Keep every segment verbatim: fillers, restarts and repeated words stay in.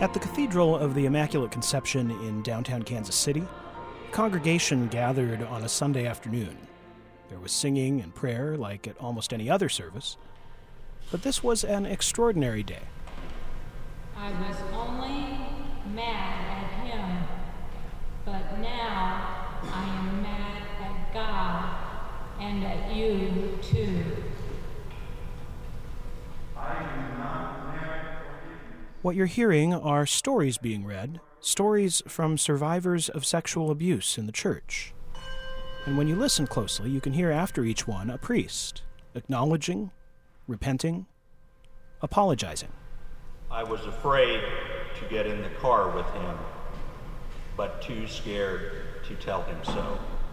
At the Cathedral of the Immaculate Conception in downtown Kansas City, a congregation gathered on a Sunday afternoon. There was singing and prayer like at almost any other service, but this was an extraordinary day. I was only mad at him, but now I am mad at God and at you too. I do not merit forgiveness. What you're hearing are stories being read, stories from survivors of sexual abuse in the church. And when you listen closely, you can hear after each one a priest acknowledging, repenting, apologizing. I was afraid to get in the car with him, but too scared to tell him so.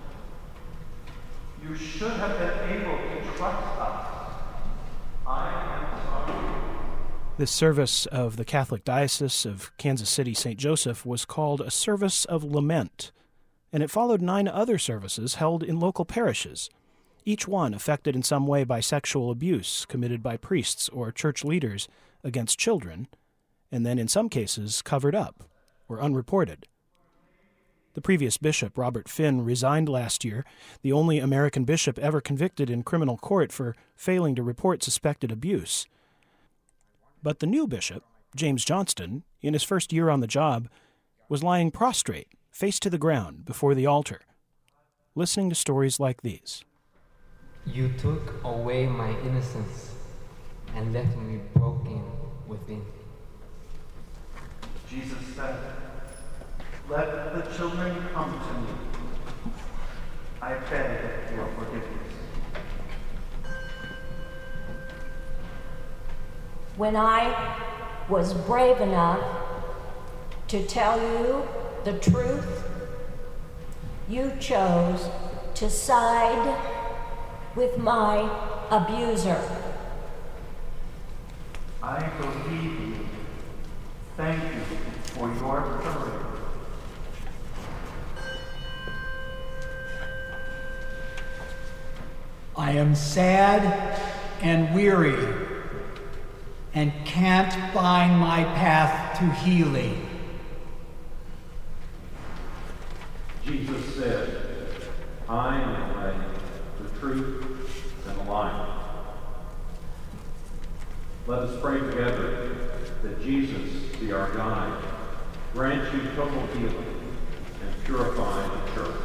You should have been able to trust us. I am sorry. This service of the Catholic Diocese of Kansas City Saint Joseph was called a service of lament, and it followed nine other services held in local parishes, each one affected in some way by sexual abuse committed by priests or church leaders against children, and then in some cases covered up or unreported. The previous bishop, Robert Finn, resigned last year, the only American bishop ever convicted in criminal court for failing to report suspected abuse. But the new bishop, James Johnston, in his first year on the job, was lying prostrate, face to the ground, before the altar, listening to stories like these. You took away my innocence and left me broken within. Jesus said, "Let the children come to me. I beg your forgiveness." When I was brave enough to tell you the truth, you chose to side with my abuser. I believe you. Thank you for your courage. I am sad and weary and can't find my path to healing. Jesus said, "I am the way, the truth, and the life." Let us pray together that Jesus be our guide, grant you total healing, and purify the church.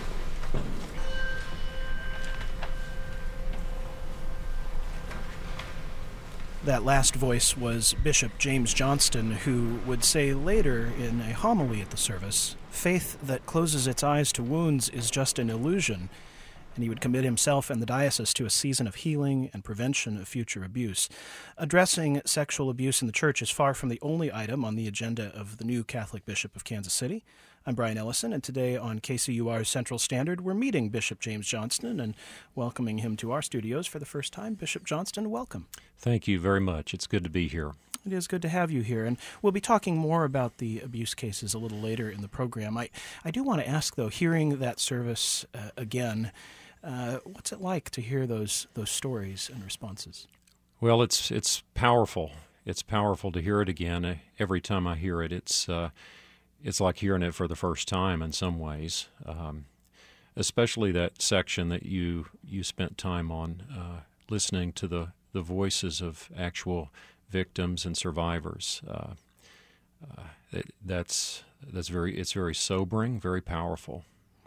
That last voice was Bishop James Johnston, who would say later in a homily at the service, "Faith that closes its eyes to wounds is just an illusion," and he would commit himself and the diocese to a season of healing and prevention of future abuse. Addressing sexual abuse in the church is far from the only item on the agenda of the new Catholic Bishop of Kansas City. I'm Brian Ellison, and today on K C U R's Central Standard, we're meeting Bishop James Johnston and welcoming him to our studios for the first time. Bishop Johnston, welcome. Thank you very much. It's good to be here. It is good to have you here, and we'll be talking more about the abuse cases a little later in the program. I, I do want to ask, though, hearing that service uh, again, uh, what's it like to hear those those stories and responses? Well, it's it's powerful. It's powerful to hear it again. Every time I hear it, it's uh, it's like hearing it for the first time in some ways, um, especially that section that you you spent time on, uh, listening to the, the voices of actual victims and survivors. Uh, uh, it, that's that's very it's very sobering, very powerful.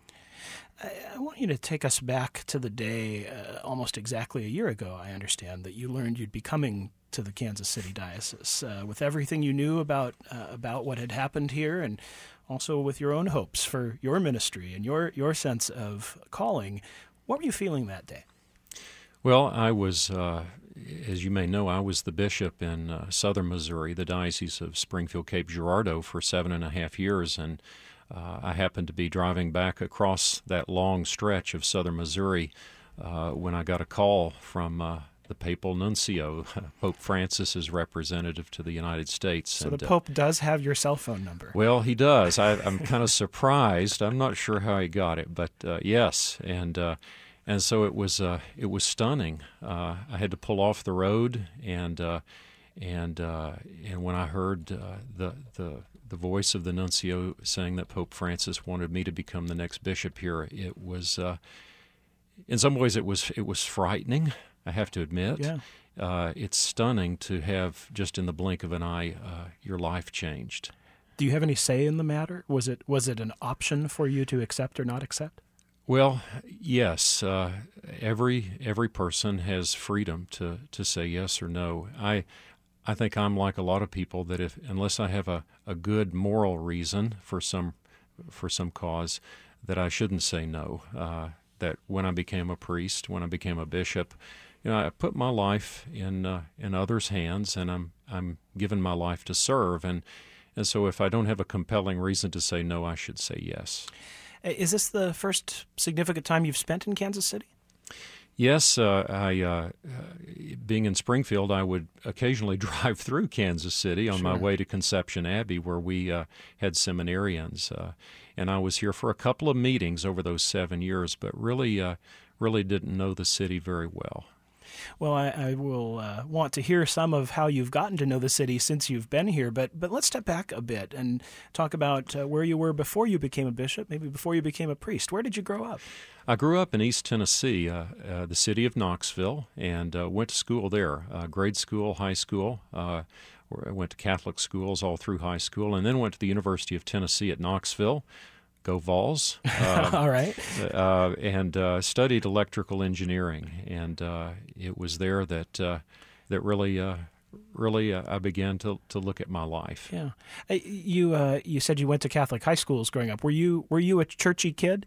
I, I want you to take us back to the day, uh, almost exactly a year ago, I understand, that you learned you'd be coming to the Kansas City Diocese, uh, with everything you knew about uh, about what had happened here, and also with your own hopes for your ministry and your, your sense of calling. What were you feeling that day? Well, I was, uh, as you may know, I was the bishop in uh, southern Missouri, the Diocese of Springfield-Cape Girardeau, for seven and a half years, and uh, I happened to be driving back across that long stretch of southern Missouri uh, when I got a call from uh, the papal nuncio, Pope Francis's representative to the United States. So and, the Pope uh, does have your cell phone number. Well, he does. I, I'm kind of surprised. I'm not sure how he got it, but uh, yes, and uh, and so it was. Uh, it was stunning. Uh, I had to pull off the road, and uh, and uh, and when I heard uh, the the the voice of the nuncio saying that Pope Francis wanted me to become the next bishop here, it was uh, in some ways it was it was frightening, I have to admit. Yeah. Uh, it's stunning to have, just in the blink of an eye, uh, your life changed. Do you have any say in the matter? Was it was it an option for you to accept or not accept? Well, yes. Uh, every every person has freedom to, to say yes or no. I I think I'm like a lot of people that if unless I have a, a good moral reason for some for some cause, that I shouldn't say no. Uh, that when I became a priest, when I became a bishop, you know, I put my life in uh, in others' hands, and I'm I'm given my life to serve, and and so if I don't have a compelling reason to say no, I should say yes. Is this the first significant time you've spent in Kansas City? Yes, uh, I uh, being in Springfield, I would occasionally drive through Kansas City on Sure. my way to Conception Abbey, where we uh, had seminarians, uh, and I was here for a couple of meetings over those seven years, but really, uh, really didn't know the city very well. Well, I, I will uh, want to hear some of how you've gotten to know the city since you've been here, but but let's step back a bit and talk about uh, where you were before you became a bishop, maybe before you became a priest. Where did you grow up? I grew up in East Tennessee, uh, uh, the city of Knoxville, and uh, went to school there, uh, grade school, high school. Uh, where I went to Catholic schools all through high school, and then went to the University of Tennessee at Knoxville. Go Vols. Uh, All right. uh, and uh, studied electrical engineering, and uh, it was there that uh, that really, uh, really, uh, I began to to look at my life. Yeah. Uh, You uh, you said you went to Catholic high schools growing up. Were you were you a churchy kid?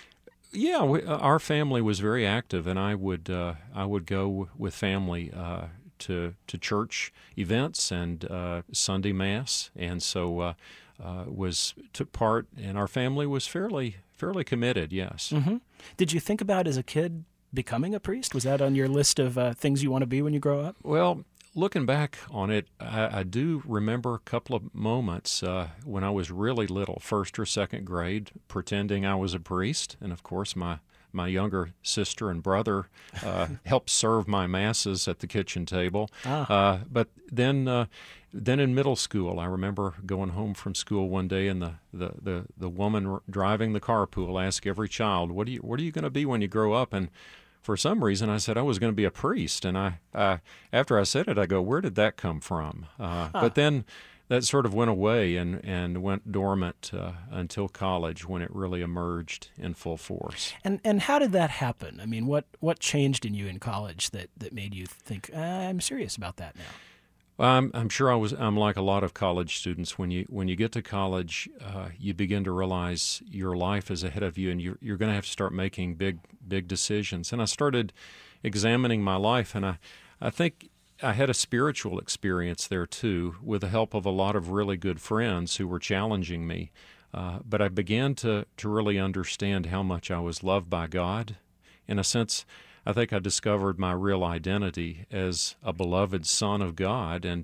Yeah, we, uh, our family was very active, and I would uh, I would go w- with family uh, to to church events and uh, Sunday Mass, and so uh, uh, was took part. And our family was fairly fairly committed. Yes. Mm-hmm. Did you think about as a kid becoming a priest? Was that on your list of uh, things you want to be when you grow up? Well, looking back on it, I, I do remember a couple of moments uh, when I was really little, first or second grade, pretending I was a priest, and of course my my younger sister and brother uh, helped serve my masses at the kitchen table. Ah. Uh, but then, uh, then in middle school, I remember going home from school one day, and the the the, the woman r- driving the carpool asked every child, "What are you What are you going to be when you grow up?" And for some reason, I said I was going to be a priest, and I, uh, after I said it, I go, "Where did that come from?" Uh, Huh. But then that sort of went away and, and went dormant uh, until college, when it really emerged in full force. And and how did that happen? I mean, what, what changed in you in college that, that made you think, uh, I'm serious about that now? I'm, I'm sure I was. I'm like a lot of college students. When you when you get to college, uh, you begin to realize your life is ahead of you, and you're you're going to have to start making big big decisions. And I started examining my life, and I I think I had a spiritual experience there too, with the help of a lot of really good friends who were challenging me. Uh, but I began to to really understand how much I was loved by God. In a sense, I think I discovered my real identity as a beloved son of God, and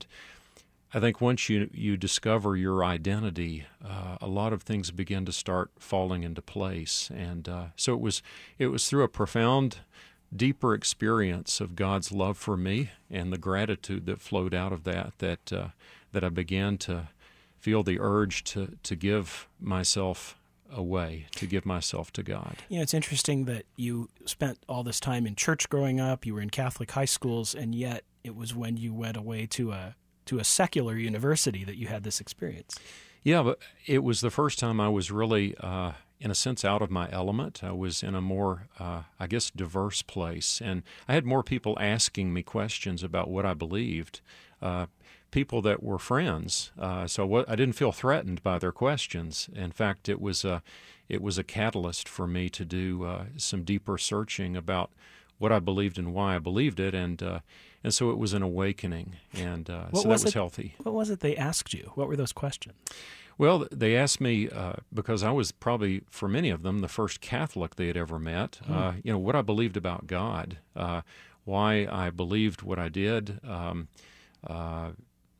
I think once you you discover your identity, uh, a lot of things begin to start falling into place. And uh, so it was it was through a profound, deeper experience of God's love for me and the gratitude that flowed out of that that uh, that I began to feel the urge to to give myself away, to give myself to God. You know, it's interesting that you spent all this time in church growing up, you were in Catholic high schools, and yet it was when you went away to a to a secular university that you had this experience. Yeah, but it was the first time I was really, uh, in a sense, out of my element. I was in a more, uh, I guess, diverse place, and I had more people asking me questions about what I believed, uh, people that were friends. Uh, so what, I didn't feel threatened by their questions. In fact, it was a, it was a catalyst for me to do uh, some deeper searching about what I believed and why I believed it, and uh, and so it was an awakening, and uh, so that was it, healthy. What was it they asked you? What were those questions? Well, they asked me, uh, because I was probably, for many of them, the first Catholic they had ever met, Hmm. uh, you know, what I believed about God, uh, why I believed what I did. Um, uh,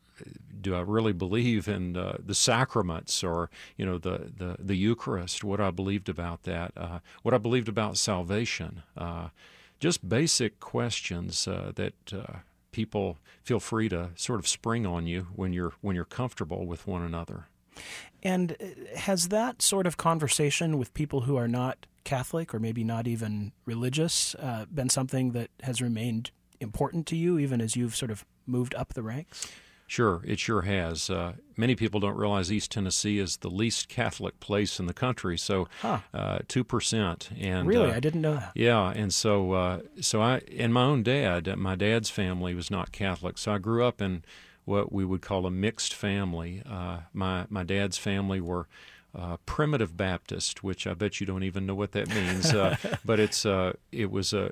do I really believe in uh, the sacraments, or, you know, the, the, the Eucharist, what I believed about that, uh, what I believed about salvation, uh, just basic questions uh, that uh, people feel free to sort of spring on you when you're when you're comfortable with one another. And has that sort of conversation with people who are not Catholic or maybe not even religious uh, been something that has remained important to you even as you've sort of moved up the ranks? Sure, it sure has. Uh, many people don't realize East Tennessee is the least Catholic place in the country, so huh. uh, two percent. And really, uh, I didn't know that. Yeah, and so uh, so I and my own dad, my dad's family was not Catholic, so I grew up in what we would call a mixed family. Uh, my my dad's family were uh, primitive Baptist, which I bet you don't even know what that means, uh, but it's uh, it was a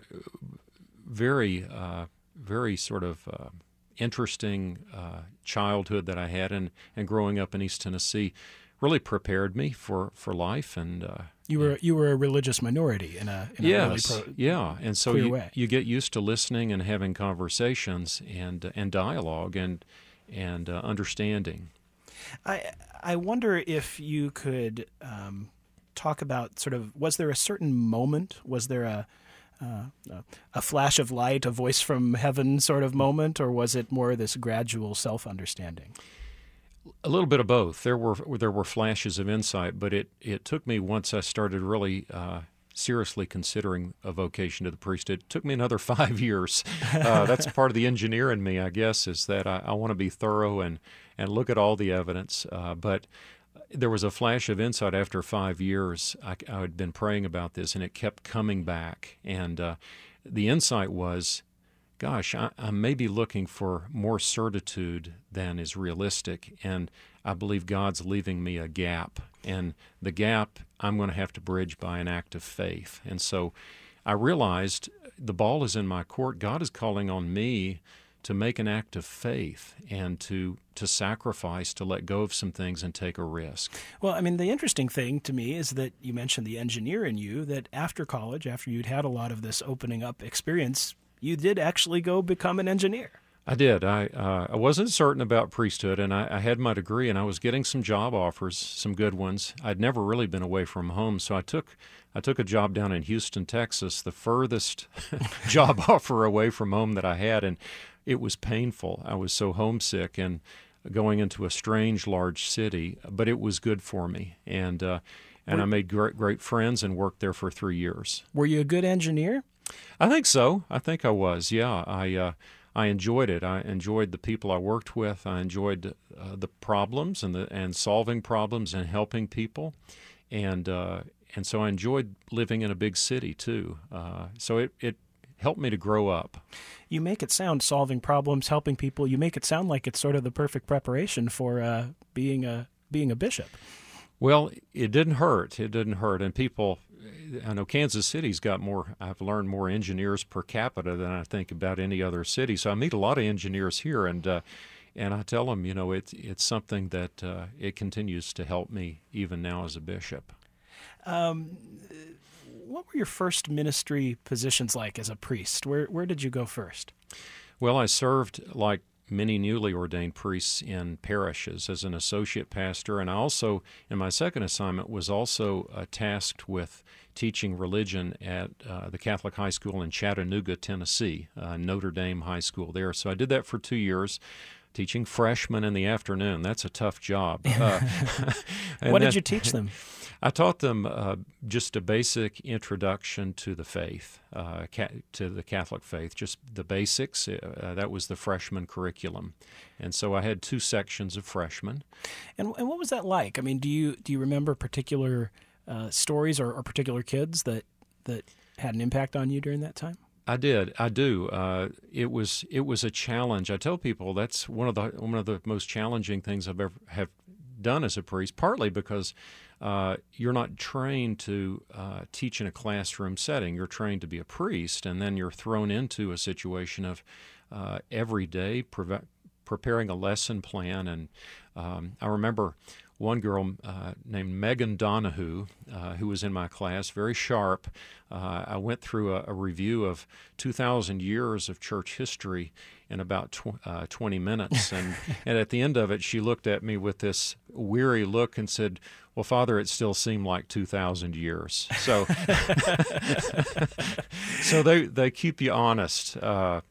very uh, very sort of uh, interesting uh, childhood that I had, and, and growing up in East Tennessee really prepared me for, for life. And uh, you were you were a religious minority in a, in a yes, really pro- yeah, and so clear you, way. you get used to listening and having conversations and and dialogue and and uh, understanding. I I wonder if you could um, talk about sort of, was there a certain moment? Was there a Uh, a flash of light, a voice from heaven sort of moment, or was it more this gradual self-understanding? A little bit of both. There were there were flashes of insight, but it, it took me, once I started really uh, seriously considering a vocation to the priesthood, it took me another five years. Uh, that's part of the engineer in me, I guess, is that I, I want to be thorough and, and look at all the evidence. Uh, but there was a flash of insight after five years. I, I had been praying about this, and it kept coming back. And uh, the insight was, gosh, I, I may be looking for more certitude than is realistic, and I believe God's leaving me a gap. And the gap I'm going to have to bridge by an act of faith. And so I realized the ball is in my court. God is calling on me to make an act of faith and to to sacrifice, to let go of some things and take a risk. Well, I mean, the interesting thing to me is that you mentioned the engineer in you, that after college, after you'd had a lot of this opening up experience, you did actually go become an engineer. I did. I uh, I wasn't certain about priesthood, and I, I had my degree, and I was getting some job offers, some good ones. I'd never really been away from home, so I took I took a job down in Houston, Texas, the furthest job offer away from home that I had, and it was painful. I was so homesick and going into a strange, large city, but it was good for me, and uh, and I made great great friends and worked there for three years. Were you a good engineer? I think so. I think I was. Yeah, I uh, I enjoyed it. I enjoyed the people I worked with. I enjoyed uh, the problems and the and solving problems and helping people, and uh, and so I enjoyed living in a big city too. Uh, so it it helped me to grow up. You make it sound, solving problems, helping people, you make it sound like it's sort of the perfect preparation for uh, being a being a bishop. Well, it didn't hurt. It didn't hurt. And people, I know Kansas City's got more, I've learned more engineers per capita than I think about any other city. So I meet a lot of engineers here, and uh, and I tell them, you know, it's it's something that uh, it continues to help me even now as a bishop. Um, what were your first ministry positions like as a priest? Where where did you go first? Well, I served like many newly ordained priests in parishes as an associate pastor, and I also, in my second assignment, was also uh, tasked with teaching religion at uh, the Catholic High School in Chattanooga, Tennessee, uh, Notre Dame High School there. So I did that for two years, teaching freshmen in the afternoon. That's a tough job. Uh, what did then, you teach them? I taught them uh, just a basic introduction to the faith, uh, ca- to the Catholic faith, just the basics. Uh, that was the freshman curriculum. And so I had two sections of freshmen. And, and what was that like? I mean, do you do you remember particular uh, stories or, or particular kids that, that had an impact on you during that time? I did. I do. Uh, it was it was a challenge. I tell people that's one of the one of the most challenging things I've ever have done as a priest, partly because Uh, you're not trained to uh, teach in a classroom setting. You're trained to be a priest, and then you're thrown into a situation of uh, every day pre- preparing a lesson plan. And um, I remember one girl uh, named Megan Donahue, uh, who was in my class, very sharp. Uh, I went through a, a review of two thousand years of church history in about tw- uh, twenty minutes. And, and at the end of it, she looked at me with this weary look and said, "Well, Father, it still seemed like two thousand years." So so they, they keep you honest. Uh,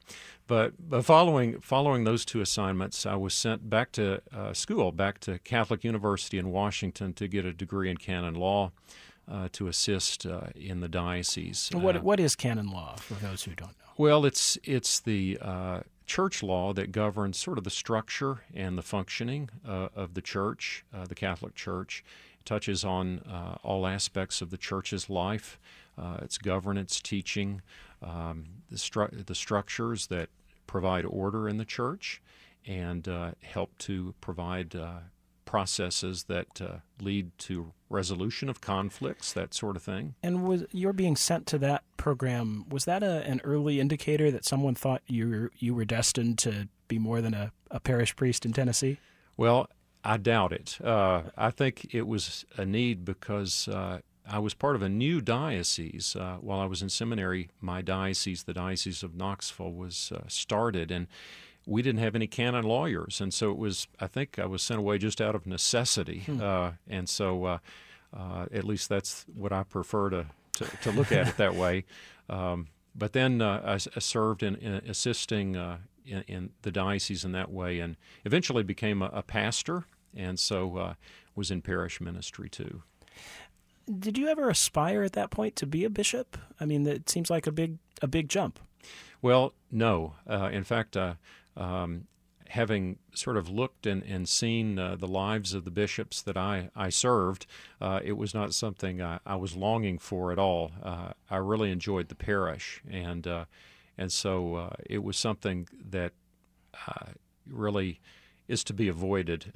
But, but following following those two assignments, I was sent back to uh, school, back to Catholic University in Washington to get a degree in canon law uh, to assist uh, in the diocese. What Uh, what is canon law for those who don't know? well, it's it's the uh, church law that governs sort of the structure and the functioning uh, of the church, uh, the Catholic Church. It touches on uh, all aspects of the church's life, uh, its governance, teaching, um, the, stru- the structures that provide order in the church, and uh, help to provide uh, processes that uh, lead to resolution of conflicts, that sort of thing. And was your being sent to that program, was that a, an early indicator that someone thought you were, you were destined to be more than a, a parish priest in Tennessee? Well, I doubt it. Uh, I think it was a need because uh, I was part of a new diocese. Uh, while I was in seminary, my diocese, the Diocese of Knoxville, was uh, started, and we didn't have any canon lawyers, and so it was, I think I was sent away just out of necessity, hmm. uh, and so uh, uh, at least that's what I prefer to, to, to look at it that way. Um, but then uh, I, I served in, in assisting uh, in, in the diocese in that way, and eventually became a, a pastor, and so uh, was in parish ministry too. Did you ever aspire at that point to be a bishop? I mean, it seems like a big a big jump. Well, no. Uh, in fact, uh, um, having sort of looked and, and seen uh, the lives of the bishops that I, I served, uh, it was not something I, I was longing for at all. Uh, I really enjoyed the parish, and uh, and so uh, it was something that uh, really is to be avoided.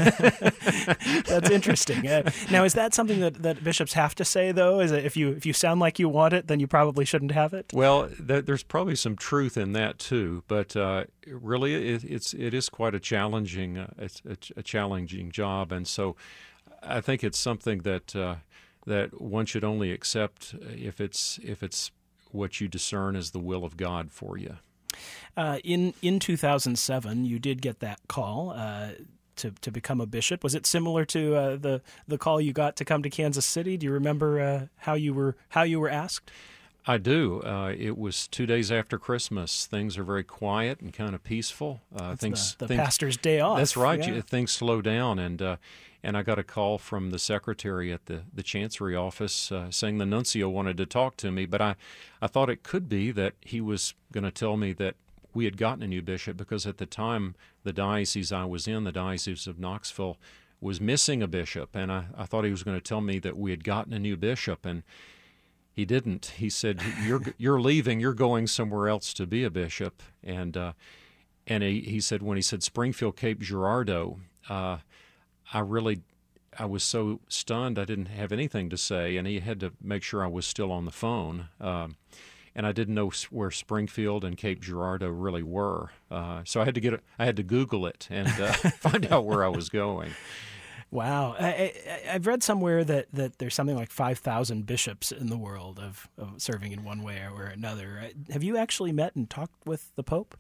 That's interesting. Uh, now, is that something that, that bishops have to say, though? Is it if you if you sound like you want it, then you probably shouldn't have it? Well, th- there's probably some truth in that too, but uh, really, it, it's it is quite a challenging uh, it's a, a challenging job, and so I think it's something that uh, that one should only accept if it's if it's what you discern as the will of God for you. Uh, in in two thousand seven, you did get that call uh, to to become a bishop. Was it similar to uh, the the call you got to come to Kansas City? Do you remember uh, how you were how you were asked? I do. Uh, it was two days after Christmas. Things are very quiet and kind of peaceful. Uh, that's things, the, the things, pastor's day off. That's right. Yeah. You, things slow down, and uh, and I got a call from the secretary at the, the Chancery office uh, saying the nuncio wanted to talk to me, but I, I thought it could be that he was going to tell me that we had gotten a new bishop, because at the time the diocese I was in, the Diocese of Knoxville, was missing a bishop, and I, I thought he was going to tell me that we had gotten a new bishop, and he didn't. He said, "You're you're leaving. You're going somewhere else to be a bishop." And uh, and he, he said when he said Springfield Cape Girardeau, uh, I really I was so stunned I didn't have anything to say, and he had to make sure I was still on the phone. Um, and I didn't know where Springfield and Cape Girardeau really were, uh, so I had to get it, I had to Google it and uh, find out where I was going. Wow. I, I, I've read somewhere that, that there's something like five thousand bishops in the world of, of serving in one way or another. Have you actually met and talked with the Pope?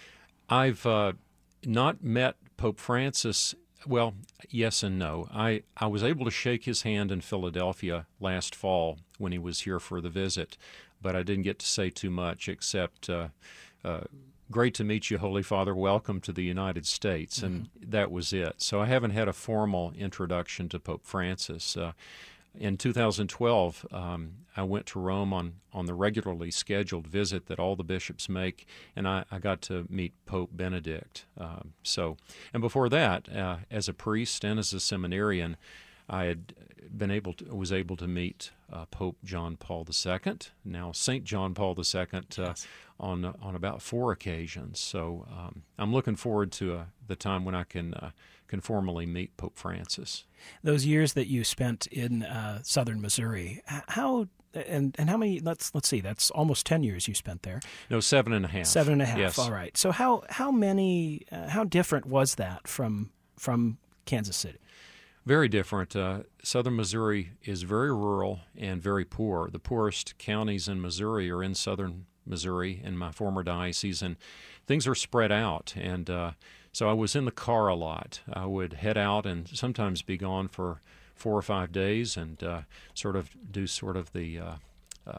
I've uh, not met Pope Francis. Well, yes and no. I, I was able to shake his hand in Philadelphia last fall when he was here for the visit, but I didn't get to say too much except, uh, uh, great to meet you, Holy Father. Welcome to the United States. And mm-hmm. that was it. So I haven't had a formal introduction to Pope Francis. Uh, in two thousand twelve, um, I went to Rome on, on the regularly scheduled visit that all the bishops make, and I, I got to meet Pope Benedict. Um, so, and before that, uh, as a priest and as a seminarian, I had been able to, was able to meet uh, Pope John Paul the Second, now Saint John Paul the Second, uh, yes. on on about four occasions. So um, I'm looking forward to uh, the time when I can uh, can formally meet Pope Francis. Those years that you spent in uh, southern Missouri, how and and how many? Let's let's see. That's almost ten years you spent there. No, seven and a half. Seven and a half. Yes. All right. So how how many? Uh, how different was that from from Kansas City? Very different. Uh, southern Missouri is very rural and very poor. The poorest counties in Missouri are in southern Missouri in my former diocese, and things are spread out. And uh, so I was in the car a lot. I would head out and sometimes be gone for four or five days and uh, sort of do sort of the uh, uh,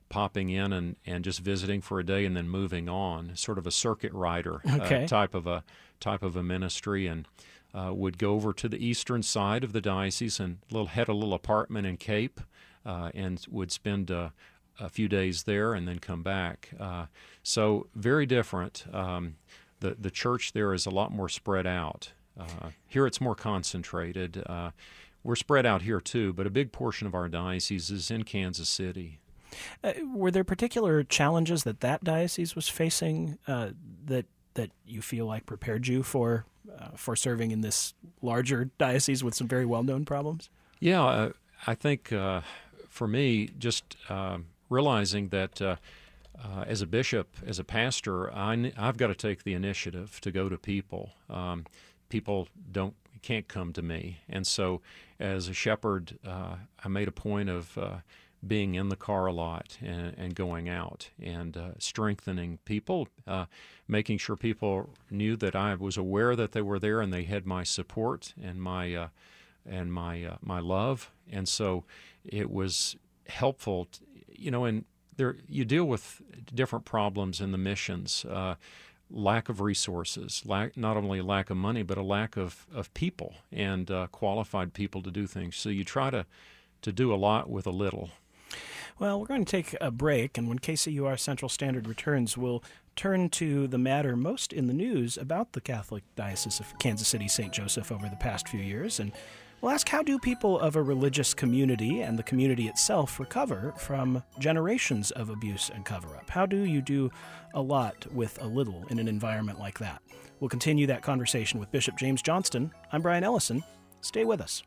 popping in and, and just visiting for a day and then moving on, sort of a circuit rider okay. uh, type of a type of a ministry, and uh, would go over to the eastern side of the diocese and little had a little apartment in Cape, uh, and would spend uh, a few days there and then come back. Uh, so very different. Um, the the church there is a lot more spread out. Uh, here it's more concentrated. Uh, we're spread out here too, but a big portion of our diocese is in Kansas City. Uh, were there particular challenges that that diocese was facing uh, that that you feel like prepared you for uh, for serving in this larger diocese with some very well-known problems? Yeah, uh, I think uh, for me, just uh, realizing that uh, uh, as a bishop, as a pastor, I, I've got to take the initiative to go to people. Um, people don't can't come to me, and so as a shepherd, uh, I made a point of uh, being in the car a lot and, and going out and uh, strengthening people, uh, making sure people knew that I was aware that they were there and they had my support and my uh, and my uh, my love, and so it was helpful, to, you know. And there you deal with different problems in the missions. Uh, lack of resources, lack, not only lack of money, but a lack of, of people and uh, qualified people to do things. So you try to, to do a lot with a little. Well, we're going to take a break, and when K C U R Central Standard returns, we'll turn to the matter most in the news about the Catholic Diocese of Kansas City, Saint Joseph over the past few years, and we'll ask, how do people of a religious community and the community itself recover from generations of abuse and cover-up? How do you do a lot with a little in an environment like that? We'll continue that conversation with Bishop James Johnston. I'm Brian Ellison. Stay with us.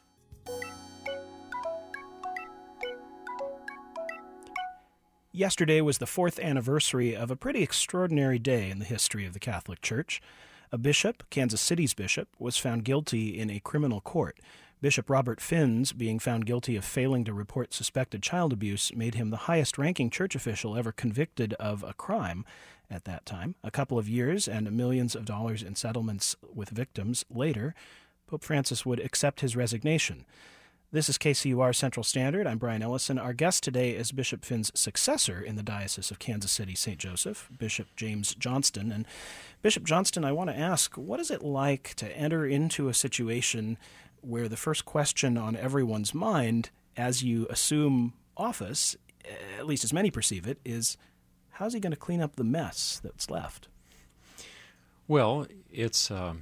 Yesterday was the fourth anniversary of a pretty extraordinary day in the history of the Catholic Church. A bishop, Kansas City's bishop, was found guilty in a criminal court. Bishop Robert Finns, being found guilty of failing to report suspected child abuse, made him the highest-ranking church official ever convicted of a crime at that time. A couple of years and millions of dollars in settlements with victims later, Pope Francis would accept his resignation. This is K C U R Central Standard. I'm Brian Ellison. Our guest today is Bishop Finns' successor in the Diocese of Kansas City, Saint Joseph, Bishop James Johnston. And Bishop Johnston, I want to ask, what is it like to enter into a situation where the first question on everyone's mind as you assume office, at least as many perceive it, is how's he going to clean up the mess that's left? Well, it's um,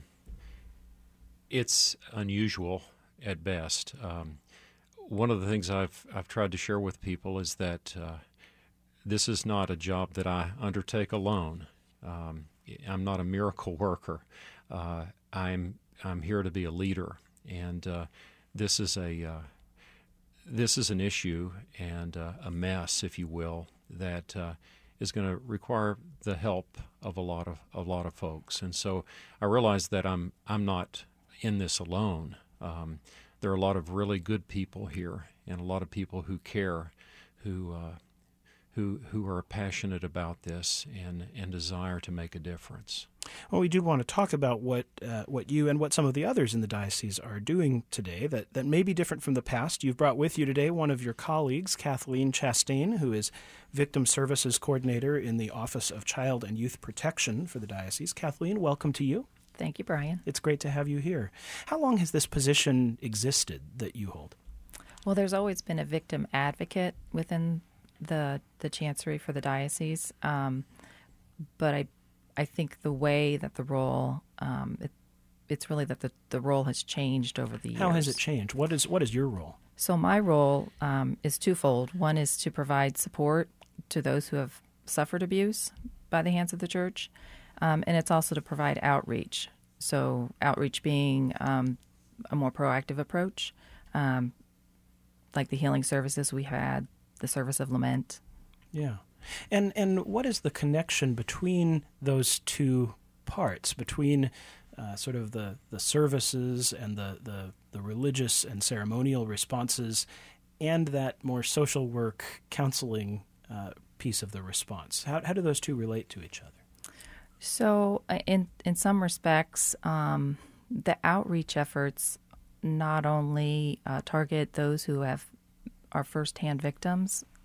it's unusual at best. Um, one of the things I've I've tried to share with people is that uh, this is not a job that I undertake alone. Um, I'm not a miracle worker. Uh, I'm I'm here to be a leader, and uh, this is a uh, this is an issue and uh, a mess, if you will, that uh, is going to require the help of a lot of a lot of folks. And so I realize that I'm I'm not in this alone. Um, there are a lot of really good people here, and a lot of people who care, who uh, who who are passionate about this and, and desire to make a difference. Well, we do want to talk about what uh, what you and what some of the others in the diocese are doing today that, that may be different from the past. You've brought with you today one of your colleagues, Kathleen Chastain, who is Victim Services Coordinator in the Office of Child and Youth Protection for the diocese. Kathleen, welcome to you. Thank you, Brian. It's great to have you here. How long has this position existed that you hold? Well, there's always been a victim advocate within the the chancery for the diocese, um, but I I think the way that the role um, it, it's really that the, the role has changed over the years. How has it changed? What is what is your role? So my role um, is twofold. One is to provide support to those who have suffered abuse by the hands of the church. Um, and it's also to provide outreach. So outreach being um, a more proactive approach, um, like the healing services we had, the service of lament. Yeah. And and what is the connection between those two parts, between uh, sort of the, the services and the, the, the religious and ceremonial responses and that more social work, counseling uh, piece of the response? How, how do those two relate to each other? So in in some respects, um, the outreach efforts not only uh, target those who have are firsthand victims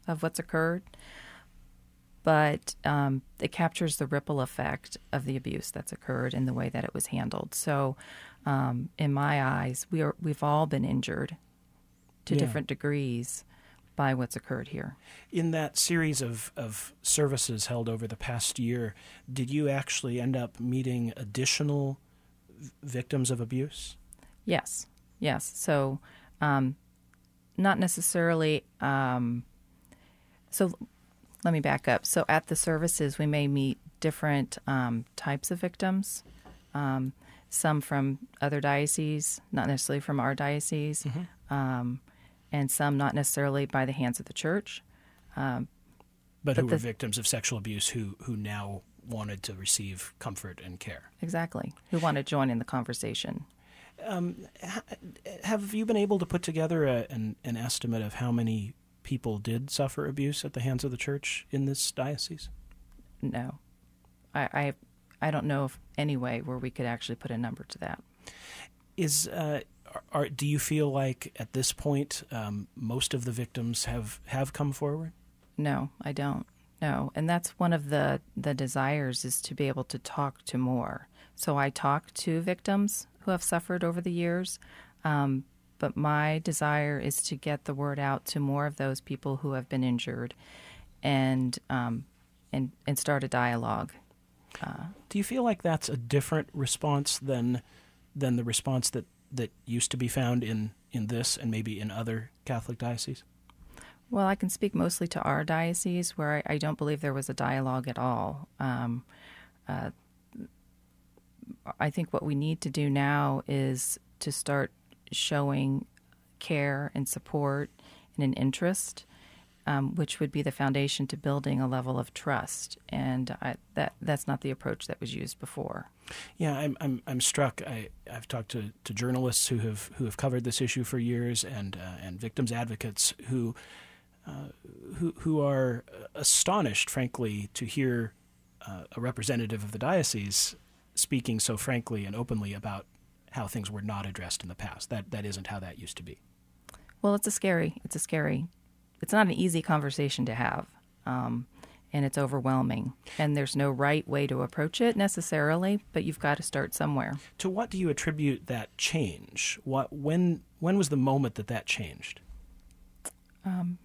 of what's occurred, but um, it captures the ripple effect of the abuse that's occurred and the way that it was handled. So, um, in my eyes, we are we've all been injured to Yeah. different degrees by what's occurred here. In that series of, of services held over the past year, did you actually end up meeting additional v- victims of abuse? Yes, yes. So, um, not necessarily. Um, so, let me back up. So, at the services, we may meet different um, types of victims. Um, some from other dioceses, not necessarily from our diocese, Mm-hmm. um, and some not necessarily by the hands of the church. Um, But, But who were the- victims of sexual abuse who, who now wanted to receive comfort and care. exactly. Who want to join in the conversation? Ha- Have you been able to put together a, an, an estimate of how many people did suffer abuse at the hands of the church in this diocese? No. I, I, I don't know of any way where we could actually put a number to that. Is uh, are, are, do you feel like at this point um, most of the victims have, have come forward? No, I don't. No. And that's one of the, the desires is to be able to talk to more. So I talk to victims who have suffered over the years, um, but my desire is to get the word out to more of those people who have been injured and um, and, and start a dialogue. Do you feel like that's a different response than than the response that, that used to be found in, in this and maybe in other Catholic dioceses? Well, I can speak mostly to our diocese, where I, I don't believe there was a dialogue at all. Um, uh, I think what we need to do now is to start showing care and support and an interest, um, which would be the foundation to building a level of trust. And I, that that's not the approach that was used before. Yeah, I'm I'm I'm struck. I I've talked to, to journalists who have who have covered this issue for years, and uh, and victims advocates who uh, who who are astonished, frankly, to hear uh, a representative of the diocese speaking so frankly and openly about how things were not addressed in the past. That that isn't how that used to be. Well, it's a scary. It's a scary. It's not an easy conversation to have. Um, And it's overwhelming. And there's no right way to approach it necessarily, but you've got to start somewhere. To what do you attribute that change? What when when was the moment that that changed? Um,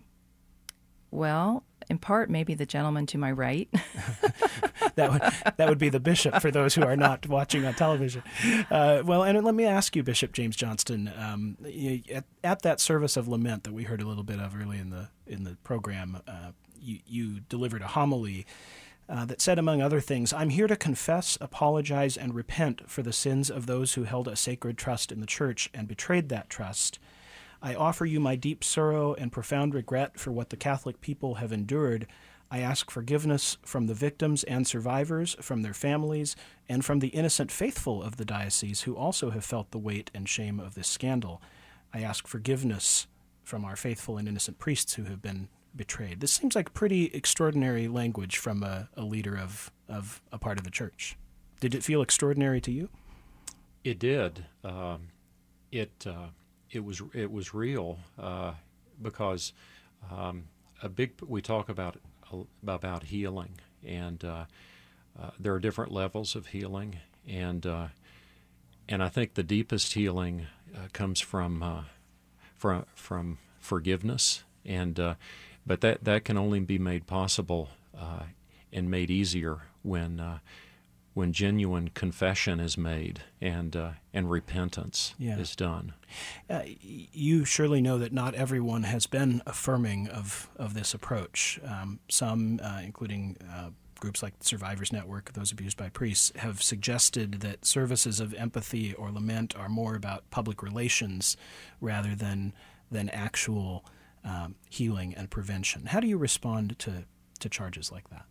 well, in part, maybe the gentleman to my right. that would that would be the bishop for those who are not watching on television. Uh, well, and let me ask you, Bishop James Johnston, um, you, at, at that service of lament that we heard a little bit of early in the in the program, uh, you, you delivered a homily uh, that said, among other things, "I'm here to confess, apologize, and repent for the sins of those who held a sacred trust in the Church and betrayed that trust. I offer you my deep sorrow and profound regret for what the Catholic people have endured. I ask forgiveness from the victims and survivors, from their families, and from the innocent faithful of the diocese who also have felt the weight and shame of this scandal. I ask forgiveness from our faithful and innocent priests who have been betrayed." This seems like pretty extraordinary language from a, a leader of, of a part of the Church. Did it feel extraordinary to you? It did. Um, it uh, it was it was real uh, because um, a big we talk about about healing, and uh, uh, there are different levels of healing, and uh, and I think the deepest healing uh, comes from uh, from from forgiveness, and uh, but that that can only be made possible uh, and made easier when uh, when genuine confession is made and uh, and repentance Yeah. is done. Uh, you surely know that not everyone has been affirming of, of this approach. Um, some, uh, including uh, groups like the Survivors Network of Those Abused by Priests, have suggested that services of empathy or lament are more about public relations rather than than actual um, healing and prevention. How do you respond to, to charges like that?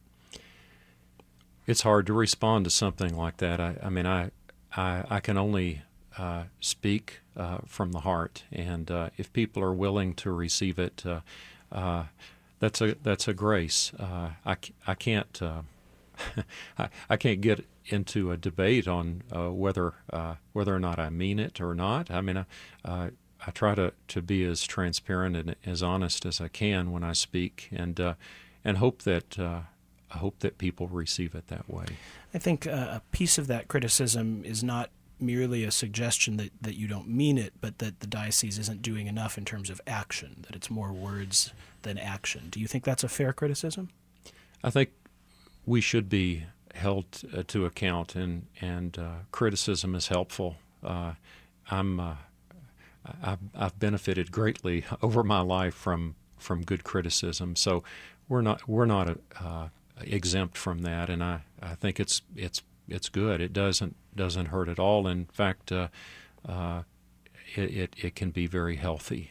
It's hard to respond to something like that. I, I mean, I, I, I can only uh, speak uh, from the heart, and uh, if people are willing to receive it, uh, uh, that's a that's a grace. Uh, I, I can't uh, I, I can't get into a debate on uh, whether uh, whether or not I mean it or not. I mean, uh, I try to, to be as transparent and as honest as I can when I speak, and uh, and hope that uh, I hope that people receive it that way. I think uh, a piece of that criticism is not merely a suggestion that, that you don't mean it, but that the diocese isn't doing enough in terms of action, that it's more words than action. Do you think that's a fair criticism? I think we should be held uh, to account, and, and uh, criticism is helpful. Uh, I'm, uh, I've, I've benefited greatly over my life from, from good criticism, so we're not, we're not uh, exempt from that, and I, I think it's, it's, it's good. It doesn't, doesn't hurt at all. In fact, uh, uh, it, it, it can be very healthy.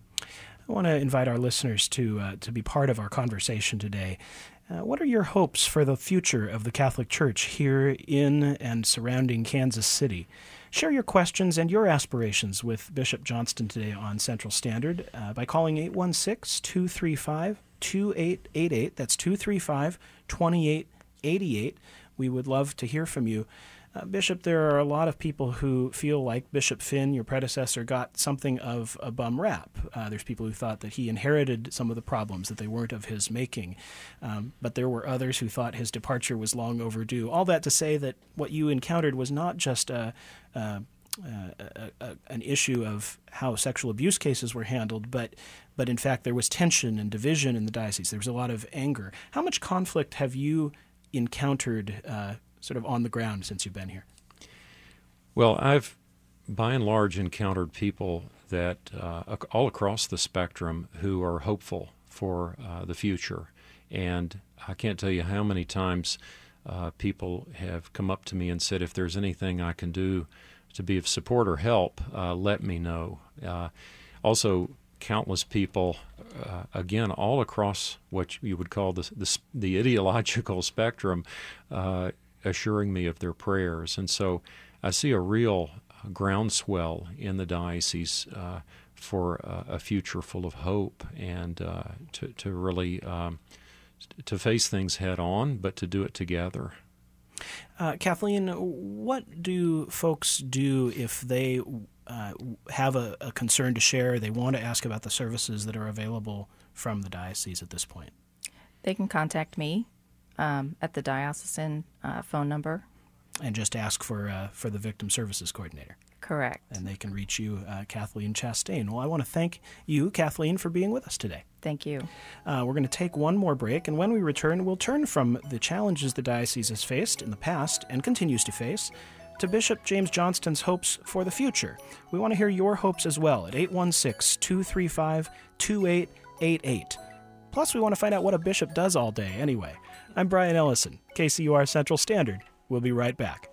I want to invite our listeners to uh, to be part of our conversation today. Uh, what are your hopes for the future of the Catholic Church here in and surrounding Kansas City? Share your questions and your aspirations with Bishop Johnston today on Central Standard uh, by calling eight one six, two three five, two eight eight eight. That's two three five, two eight eight eight. We would love to hear from you. Uh, Bishop, there are a lot of people who feel like Bishop Finn, your predecessor, got something of a bum rap. Uh, there's people who thought that he inherited some of the problems, that they weren't of his making. Um, but there were others who thought his departure was long overdue. All that to say that what you encountered was not just a, a, a, a, an issue of how sexual abuse cases were handled, but, but in fact there was tension and division in the diocese. There was a lot of anger. How much conflict have you encountered uh, sort of on the ground since you've been here? Well, I've by and large encountered people that uh, all across the spectrum who are hopeful for uh, the future. And I can't tell you how many times uh, people have come up to me and said, if there's anything I can do to be of support or help, uh, let me know. Uh, also, countless people, uh, again, all across what you would call the, the, the ideological spectrum, uh, assuring me of their prayers. And so I see a real groundswell in the diocese uh, for uh, a future full of hope, and uh, to, to really um, to face things head on, but to do it together. Uh, Kathleen, what do folks do if they uh, have a, a concern to share, they want to ask about the services that are available from the diocese at this point? They can contact me Um, at the diocesan uh, phone number. And just ask for uh, for the Victim Services Coordinator. Correct. And they can reach you, uh, Kathleen Chastain. Well, I want to thank you, Kathleen, for being with us today. Thank you. Uh, we're going to take one more break, and when we return, we'll turn from the challenges the diocese has faced in the past and continues to face to Bishop James Johnston's hopes for the future. We want to hear your hopes as well at eight one six, two three five, two eight eight eight. Plus, we want to find out what a bishop does all day anyway. I'm Brian Ellison, K C U R Central Standard. We'll be right back.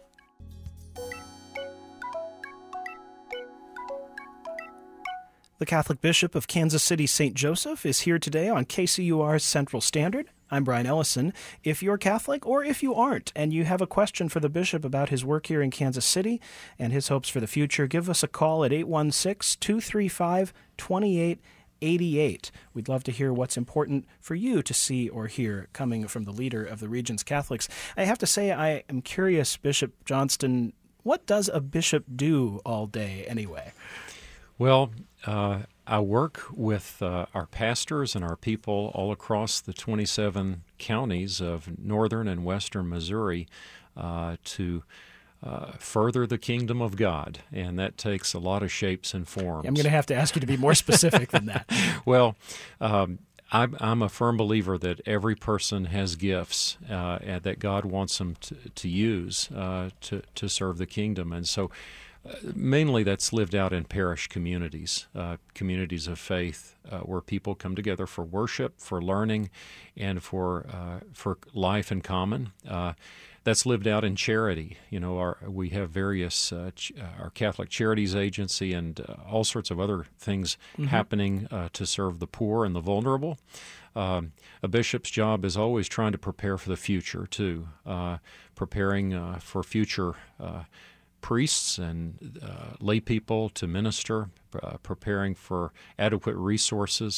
The Catholic Bishop of Kansas City, Saint Joseph, is here today on K C U R Central Standard. I'm Brian Ellison. If you're Catholic, or if you aren't, and you have a question for the bishop about his work here in Kansas City and his hopes for the future, give us a call at eight one six, two three five, two eight eight eight. We'd love to hear what's important for you to see or hear coming from the leader of the region's Catholics. I have to say, I am curious, Bishop Johnston, what does a bishop do all day anyway? Well, uh, I work with uh, our pastors and our people all across the twenty-seven counties of northern and western Missouri uh, to Uh, further the kingdom of God, and that takes a lot of shapes and forms. I'm going to have to ask you to be more specific than that. Well, um, I'm, I'm a firm believer that every person has gifts uh, and that God wants them to, to use uh, to, to serve the kingdom. And so uh, mainly that's lived out in parish communities, uh, communities of faith, uh, where people come together for worship, for learning, and for, uh, for life in common. Uh, That's lived out in charity. You know, our, we have various, uh, ch- uh, our Catholic Charities Agency and uh, all sorts of other things mm-hmm. happening uh, to serve the poor and the vulnerable. Um, a bishop's job is always trying to prepare for the future, too, uh, preparing uh, for future uh, priests and uh, lay people to minister, uh, preparing for adequate resources,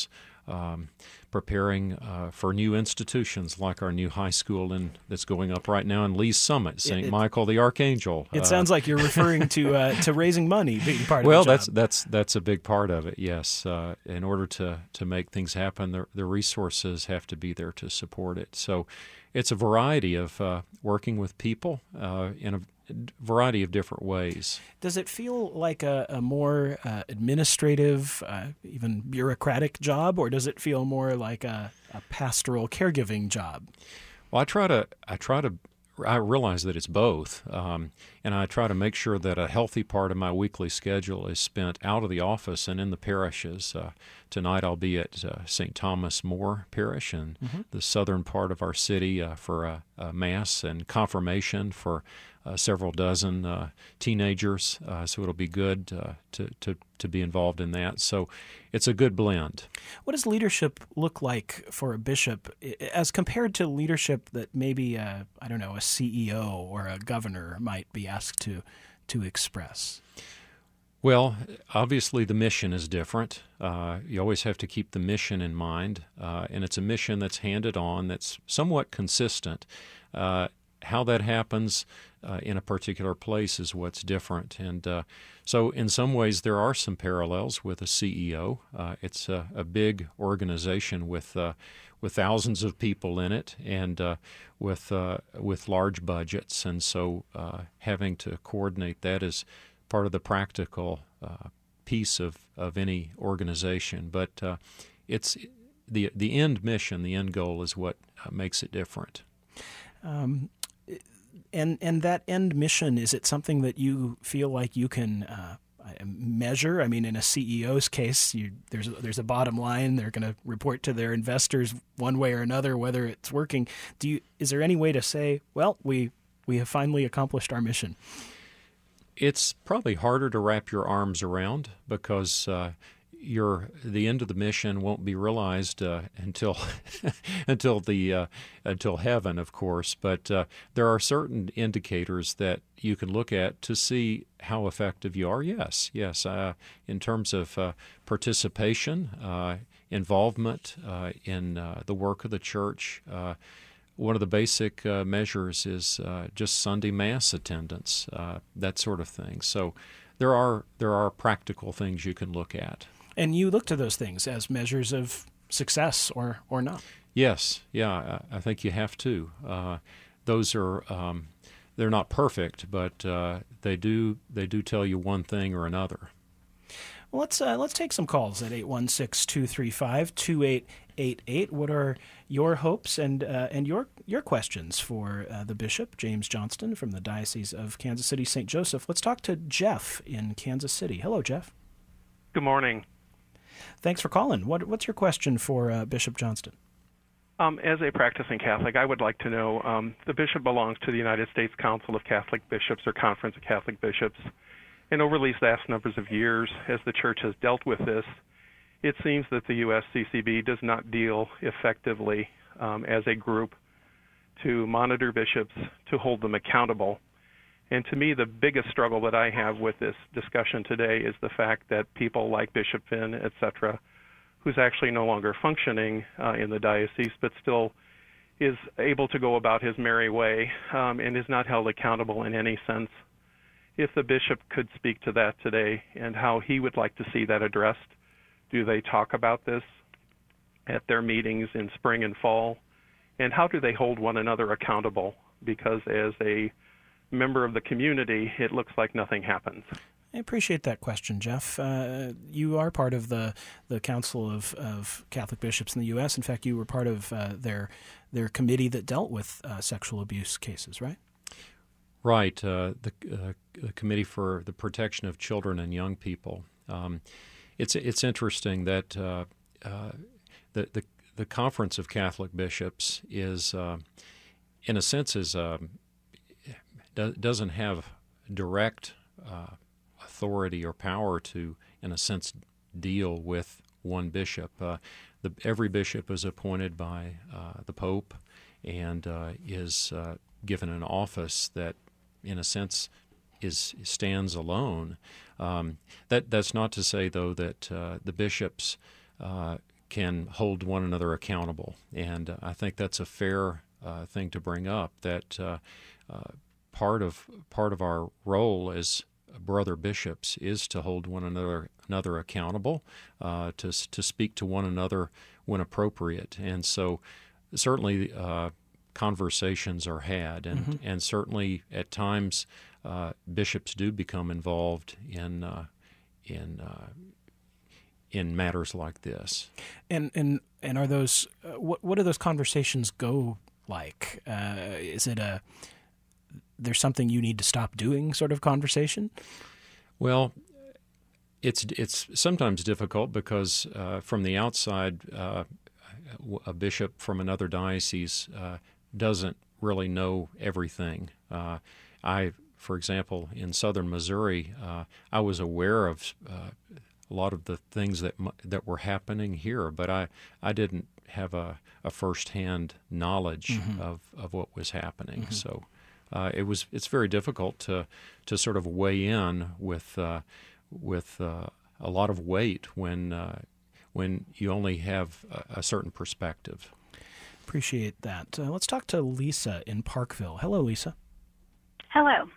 um, preparing uh, for new institutions like our new high school in, that's going up right now in Lee's Summit, Saint It, Michael the Archangel. It uh, sounds like you're referring to uh, to raising money being part well, of the job. that's that's that's a big part of it. Yes, uh, in order to to make things happen, the the resources have to be there to support it. So, it's a variety of uh, working with people uh, in a variety of different ways. Does it feel like a, a more uh, administrative, uh, even bureaucratic job, or does it feel more like a, a pastoral caregiving job? Well, I try to I try to I realize that it's both, um, and I try to make sure that a healthy part of my weekly schedule is spent out of the office and in the parishes. Uh, tonight I'll be at uh, Saint Thomas More Parish in mm-hmm. the southern part of our city uh, for a, a Mass and confirmation for uh, several dozen uh, teenagers, uh, so it'll be good uh, to, to, to be involved in that. So it's a good blend. What does leadership look like for a bishop as compared to leadership that maybe, a, I don't know, a C E O or a governor might be asked to to express? Well, obviously the mission is different. Uh, you always have to keep the mission in mind, uh, and it's a mission that's handed on, that's somewhat consistent. Uh, how that happens uh, in a particular place is what's different. And uh, so in some ways there are some parallels with a C E O. Uh, it's a, a big organization with uh, with thousands of people in it and uh, with uh, with large budgets. And so uh, having to coordinate that is part of the practical uh, piece of, of any organization. But uh, it's the the end mission, the end goal is what uh, makes it different. Um, and and that end mission, is it something that you feel like you can uh, measure? I mean, in a C E O's case, you, there's there's a bottom line. They're going to report to their investors one way or another whether it's working. Do you? Is there any way to say, well, we we have finally accomplished our mission? It's probably harder to wrap your arms around because uh, your the end of the mission won't be realized uh, until until the uh, until heaven, of course. But uh, there are certain indicators that you can look at to see how effective you are. Yes, yes. Uh, in terms of uh, participation, uh, involvement uh, in uh, the work of the church. Uh, One of the basic uh, measures is uh, just Sunday Mass attendance, uh, that sort of thing. So there are there are practical things you can look at. And you look to those things as measures of success or, or not. Yes, yeah, I think you have to. Uh, those are um, they're not perfect, but uh, they do they do tell you one thing or another. Well, let's uh, let's take some calls at eight one six, two three five, two eight eight eight. What are your hopes and uh, and your your questions for uh, the Bishop, James Johnston, from the Diocese of Kansas City, Saint Joseph? Let's talk to Jeff in Kansas City. Hello, Jeff. Good morning. Thanks for calling. What what's your question for uh, Bishop Johnston? Um, as a practicing Catholic, I would like to know, um, the bishop belongs to the United States Council of Catholic Bishops, or Conference of Catholic Bishops. And over these last numbers of years, as the Church has dealt with this, it seems that the U S C C B does not deal effectively um, as a group to monitor bishops, to hold them accountable. And to me, the biggest struggle that I have with this discussion today is the fact that people like Bishop Finn, et cetera, who's actually no longer functioning uh, in the diocese, but still is able to go about his merry way um, and is not held accountable in any sense. If the bishop could speak to that today and how he would like to see that addressed. Do they talk about this at their meetings in spring and fall? And how do they hold one another accountable? Because as a member of the community, it looks like nothing happens. I appreciate that question, Jeff. Uh, you are part of the, the Council of, of Catholic Bishops in the U S. In fact, you were part of uh, their their committee that dealt with uh, sexual abuse cases, right? Right. Uh, the, uh, the Committee for the Protection of Children and Young People. Um, it's it's interesting that uh, uh, the, the the Conference of Catholic Bishops is, uh, in a sense, is uh, do, doesn't have direct uh, authority or power to, in a sense, deal with one bishop. Uh, the, every bishop is appointed by uh, the Pope and uh, is uh, given an office that, in a sense, is stands alone. Um, that that's not to say, though, that uh, the bishops uh, can hold one another accountable. And uh, I think that's a fair uh, thing to bring up, that uh, uh, part of part of our role as brother bishops is to hold one another another accountable, uh, to to speak to one another when appropriate. And so certainly uh, conversations are had, and, mm-hmm. and certainly at times uh, bishops do become involved in uh, in uh, in matters like this. And and and are those uh, what what do those conversations go like? Uh, is it a there's something you need to stop doing sort of conversation? Well, it's it's sometimes difficult because uh, from the outside, uh, a bishop from another diocese uh, doesn't really know everything. Uh, I, for example, in southern Missouri, uh, I was aware of uh, a lot of the things that that were happening here, but I, I didn't have a, a first-hand knowledge mm-hmm. of, of what was happening. Mm-hmm. So uh, it was it's very difficult to to sort of weigh in with uh, with uh, a lot of weight when uh, when you only have a, a certain perspective. Appreciate that. Uh, let's talk to Lisa in Parkville. Hello, Lisa. Hello.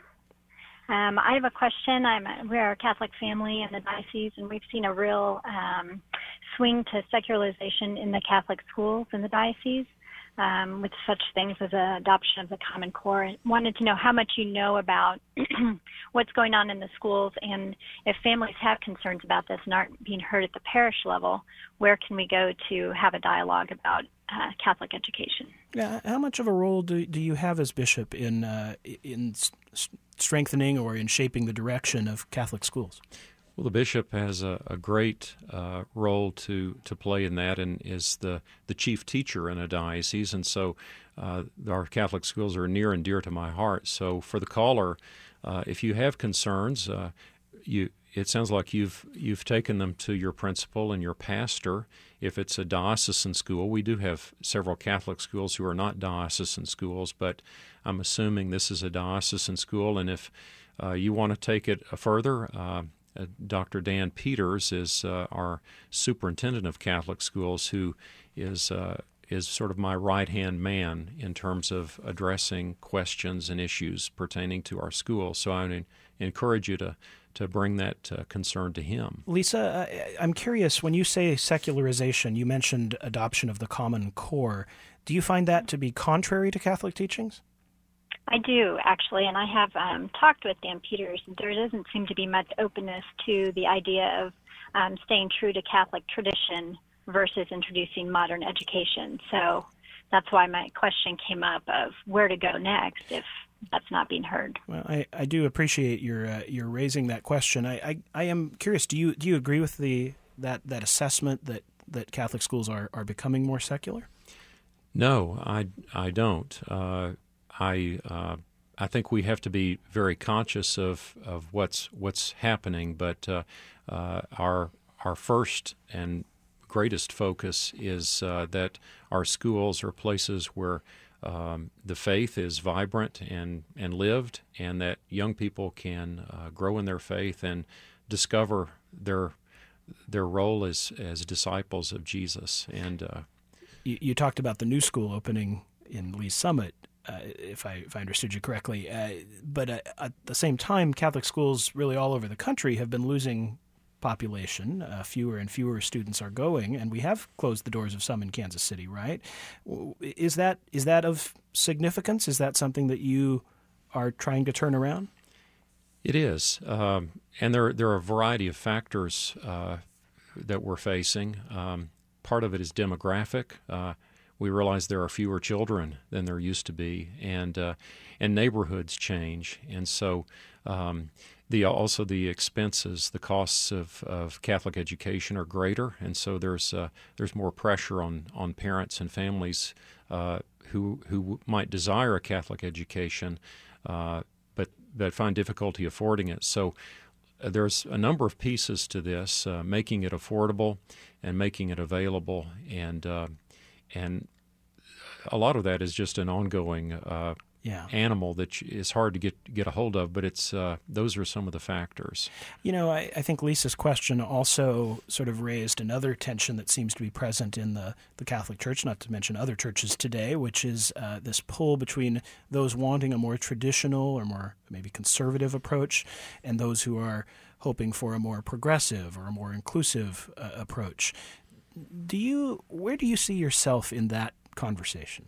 Um, I have a question. I'm a, we're a Catholic family in the diocese, and we've seen a real um, swing to secularization in the Catholic schools in the diocese, um, with such things as the adoption of the Common Core. I wanted to know how much you know about what's going on in the schools, and if families have concerns about this and aren't being heard at the parish level, where can we go to have a dialogue about uh, Catholic education? Yeah, how much of a role do do you have as bishop in uh, in strengthening or in shaping the direction of Catholic schools? Well, the bishop has a, a great uh, role to, to play in that, and is the, the chief teacher in a diocese, and so uh, our Catholic schools are near and dear to my heart. So for the caller, uh, if you have concerns, uh, you it sounds like you've you've taken them to your principal and your pastor. If it's a diocesan school, we do have several Catholic schools who are not diocesan schools, but I'm assuming this is a diocesan school, and if uh, you want to take it further, uh, uh, Doctor Dan Peters is uh, our superintendent of Catholic schools, who is uh, is sort of my right-hand man in terms of addressing questions and issues pertaining to our schools. So I would encourage you to to bring that uh, concern to him. Lisa, uh, I'm curious, when you say secularization, you mentioned adoption of the Common Core. Do you find that to be contrary to Catholic teachings? I do, actually, and I have um, talked with Dan Peters. There doesn't seem to be much openness to the idea of um, staying true to Catholic tradition versus introducing modern education. So that's why my question came up of where to go next if that's not being heard. Well, I, I do appreciate your uh, your raising that question. I, I, I am curious, do you do you agree with the that, that assessment that, that Catholic schools are, are becoming more secular? No, I, I don't. Uh, I uh, I think we have to be very conscious of, of what's what's happening, but uh, uh, our our first and greatest focus is uh, that our schools are places where um, the faith is vibrant and, and lived, and that young people can uh, grow in their faith and discover their their role as as disciples of Jesus. And uh, you, you talked about the new school opening in Lee's Summit. Uh, if I if I understood you correctly. Uh, but uh, at the same time, Catholic schools really all over the country have been losing population. Uh, fewer and fewer students are going, and we have closed the doors of some in Kansas City, right? Is that is that of significance? Is that something that you are trying to turn around? It is. Um, and there, there are a variety of factors uh, that we're facing. Um, part of it is demographic. Uh, We realize there are fewer children than there used to be, and uh, and neighborhoods change, and so um, the also the expenses, the costs of, of Catholic education are greater, and so there's uh, there's more pressure on, on parents and families uh, who who might desire a Catholic education, uh, but but find difficulty affording it. So uh, there's a number of pieces to this, uh, making it affordable and making it available, and uh, And a lot of that is just an ongoing uh, yeah. animal that is hard to get get a hold of, but it's uh, those are some of the factors. You know, I, I think Lisa's question also sort of raised another tension that seems to be present in the, the Catholic Church, not to mention other churches today, which is uh, this pull between those wanting a more traditional or more maybe conservative approach and those who are hoping for a more progressive or a more inclusive uh, approach. Do you, where do you see yourself in that conversation?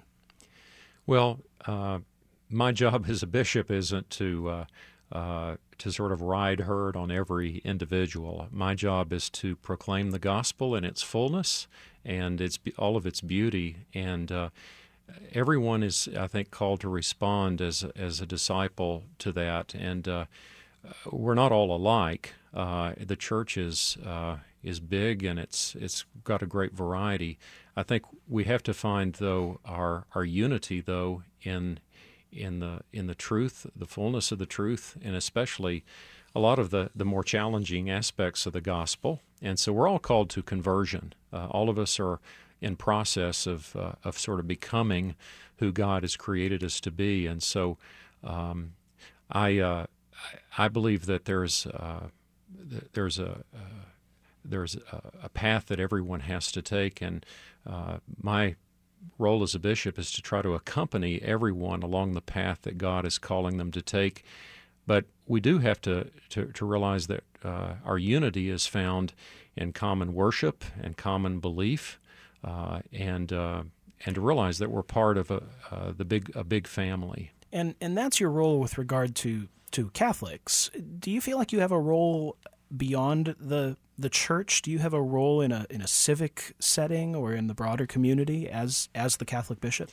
Well, uh, my job as a bishop isn't to uh, uh, to sort of ride herd on every individual. My job is to proclaim the gospel in its fullness and its all of its beauty, and uh, everyone is, I think, called to respond as as a disciple to that. And uh, we're not all alike. Uh, the church is uh, is big, and it's it's got a great variety. I think we have to find, though, our our unity, though, in in the in the truth, the fullness of the truth, and especially a lot of the, the more challenging aspects of the gospel. And so we're all called to conversion. Uh, all of us are in process of uh, of sort of becoming who God has created us to be. And so um, I uh, I believe that there's uh, there's a uh, there's a, a path that everyone has to take, and uh, my role as a bishop is to try to accompany everyone along the path that God is calling them to take. But we do have to to, to realize that uh, our unity is found in common worship and common belief, uh, and uh, and to realize that we're part of a uh, the big a big family. And and that's your role with regard to to Catholics. Do you feel like you have a role beyond the the church? Do you have a role in a in a civic setting or in the broader community as as the Catholic bishop?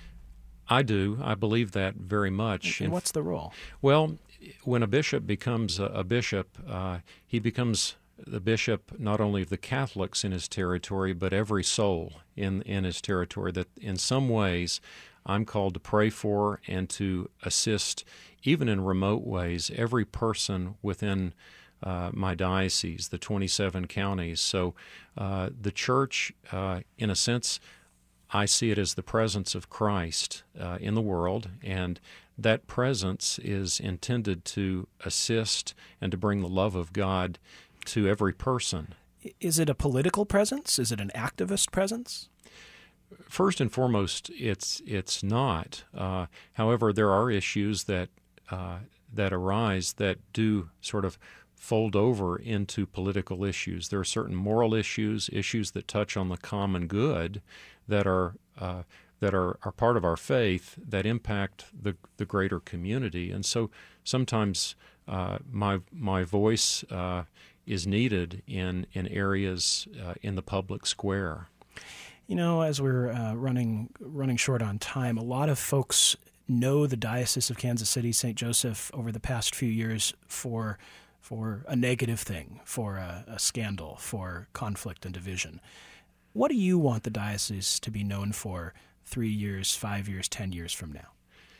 I do. I believe that very much. And what's the role? Well, when a bishop becomes a, a bishop, uh, he becomes the bishop not only of the Catholics in his territory, but every soul in in his territory. That in some ways I'm called to pray for and to assist, even in remote ways, every person within Uh, my diocese, the twenty-seven counties. So uh, the church, uh, in a sense, I see it as the presence of Christ uh, in the world, and that presence is intended to assist and to bring the love of God to every person. Is it a political presence? Is it an activist presence? First and foremost, it's it's not. Uh, however, there are issues that uh, that arise that do sort of fold over into political issues. There are certain moral issues, issues that touch on the common good, that are uh, that are, are part of our faith, that impact the the greater community. And so sometimes uh, my my voice uh, is needed in in areas uh, in the public square. You know, as we're uh, running running short on time, a lot of folks know the Diocese of Kansas City, Saint Joseph, over the past few years for for a negative thing, for a, a scandal, for conflict and division. What do you want the diocese to be known for three years, five years, ten years from now?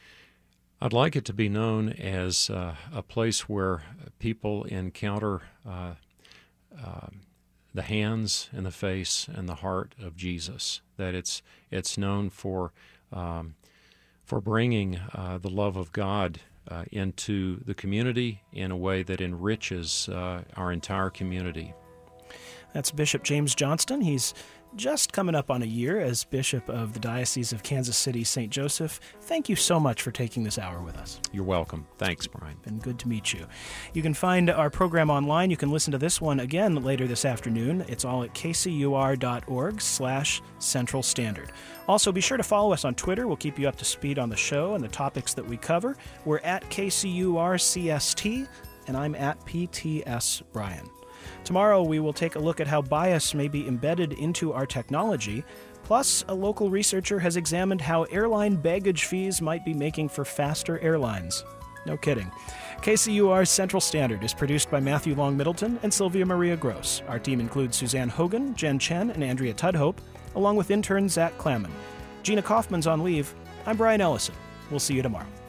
I'd like it to be known as uh, a place where people encounter uh, uh, the hands and the face and the heart of Jesus, that it's it's known for um, for bringing uh, the love of God Uh, into the community in a way that enriches uh, our entire community. That's Bishop James Johnston. He's just coming up on a year as Bishop of the Diocese of Kansas City, Saint Joseph. Thank you so much for taking this hour with us. You're welcome. Thanks, Brian. Been good to meet you. You can find our program online. You can listen to this one again later this afternoon. It's all at kcur.org slash Central Standard. Also, be sure to follow us on Twitter. We'll keep you up to speed on the show and the topics that we cover. We're at K C U R C S T, and I'm at P T S Brian. Tomorrow, we will take a look at how bias may be embedded into our technology. Plus, a local researcher has examined how airline baggage fees might be making for faster airlines. No kidding. K C U R's Central Standard is produced by Matthew Long Middleton and Sylvia Maria Gross. Our team includes Suzanne Hogan, Jen Chen, and Andrea Tudhope, along with intern Zach Clamman. Gina Kaufman's on leave. I'm Brian Ellison. We'll see you tomorrow.